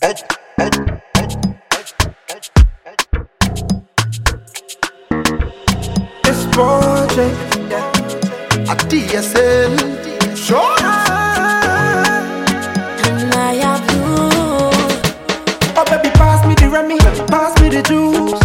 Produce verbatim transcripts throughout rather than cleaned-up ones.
This project, yeah, a D S L, sure. And I have you. Oh baby, pass me the Remy, pass me the juice.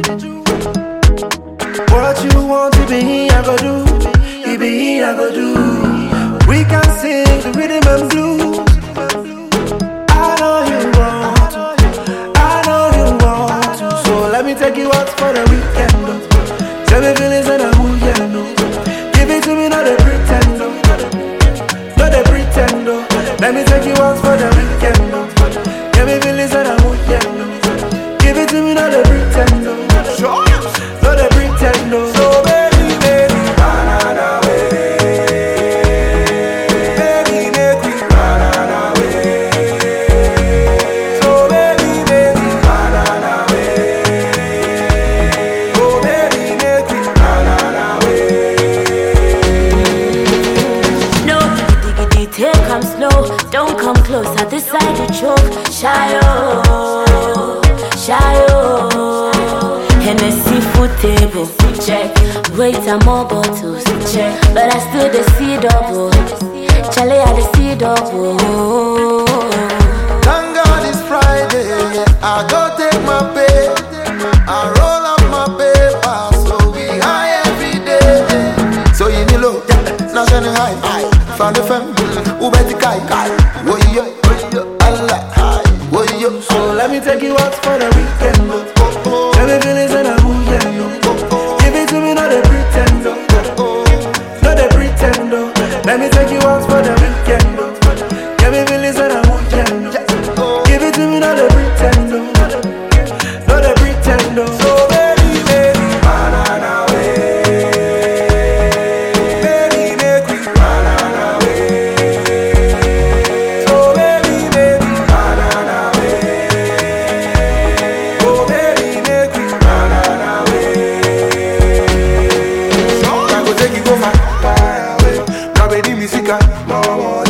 What you want to be, I go do. You be, I go do. We can sing the rhythm and blues. I know you want to, I know you want to. So let me take you out for the weekend. oh. Tell me feelings and I'm who you know. Give it to me, not a pretend. oh. Not a pretend. oh. Let me take you out for the weekend. oh. Give me feelings and I'm who you know. Give it to me, not a pretend. oh. Sure. Not a pretend. oh. So baby, baby, banana way. Baby, make we banana way. So baby, baby, banana way. Oh baby, make we banana way. No, diggy diggy, take come slow. Don't come close, I decide to choke. Shy oh, shy oh. Hennessy food table, check. Wait, I'm more bottles, check. But I still the see double. Charlie, I the see double. Thank God it's Friday, yeah. I go take my pay, I roll up my paper, so we high every day. So you need low, now send it high. Found the fam, who bet the guy? Wo yo, Allah, wo yo. So let me take you out for the weekend. Tell me feelings and I'm who you know. Give it to me, not a pretend. Not a pretend. Let me take you out for the weekend. Give me feelings and I'm who you know. Give it to me, not a pretend. Not a pretend. So baby, baby, banana way. Baby, make we banana way. So baby, baby, banana way. Oh baby, make we banana way. I go take you go far away. Now baby, music, more, more.